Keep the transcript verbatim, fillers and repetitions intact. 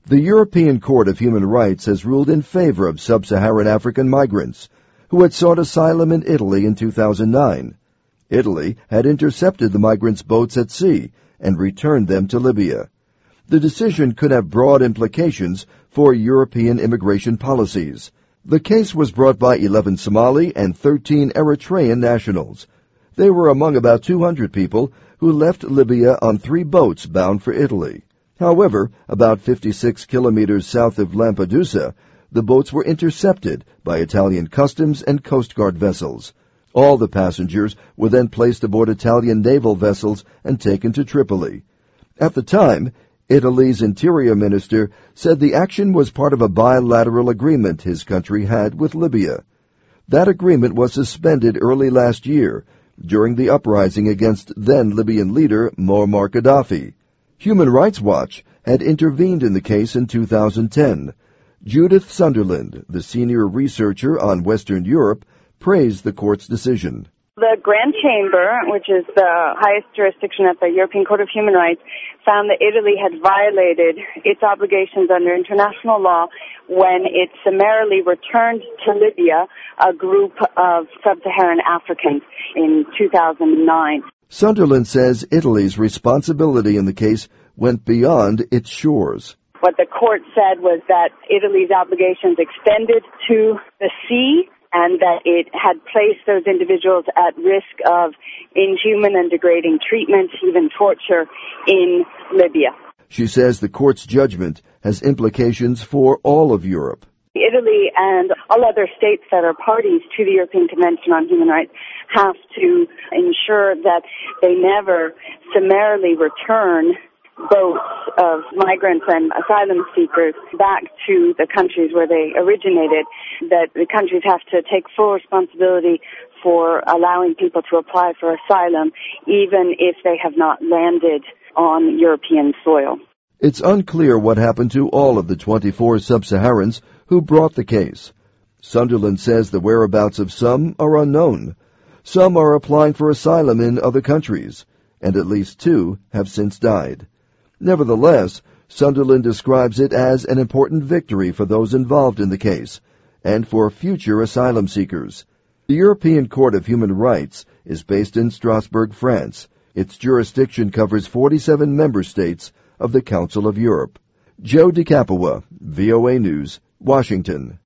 The European Court of Human Rights has ruled in favor of sub-Saharan African migrants who had sought asylum in Italy in two thousand nine. Italy had intercepted the migrants' boats at sea and returned them to Libya. The decision could have broad implications for European immigration policies. The case was brought by eleven Somali and thirteen Eritrean nationals. They were among about two hundred people who left Libya on three boats bound for Italy. However, about fifty-six kilometers south of Lampedusa, the boats were intercepted by Italian customs and Coast Guard vessels. All the passengers were then placed aboard Italian naval vessels and taken to Tripoli. At the time, Italy's Interior Minister said the action was part of a bilateral agreement his country had with Libya. That agreement was suspended early last year during the uprising against then-Libyan leader Muammar Gaddafi. Human Rights Watch had intervened in the case in two thousand ten. Judith Sunderland, the senior researcher on Western Europe, praised the court's decision. The Grand Chamber, which is the highest jurisdiction at the European Court of Human Rights, found that Italy had violated its obligations under international law when it summarily returned to Libya a group of sub-Saharan Africans in two thousand nine. Sunderland says Italy's responsibility in the case went beyond its shores. What the court said was that Italy's obligations extended to the sea and that it had placed those individuals at risk of inhuman and degrading treatment, even torture, in Libya. She says the court's judgment has implications for all of Europe. Italy and all other states that are parties to the European Convention on Human Rights have to ensure that they never summarily return boats of migrants and asylum seekers back to the countries where they originated, that the countries have to take full responsibility for allowing people to apply for asylum, even if they have not landed on European soil. It's unclear what happened to all of the twenty-four sub-Saharans who brought the case. Sunderland says the whereabouts of some are unknown. Some are applying for asylum in other countries, and at least two have since died. Nevertheless, Sunderland describes it as an important victory for those involved in the case and for future asylum seekers. The European Court of Human Rights is based in Strasbourg, France. Its jurisdiction covers forty-seven member states of the Council of Europe. Joe DiCapua, V O A News, Washington.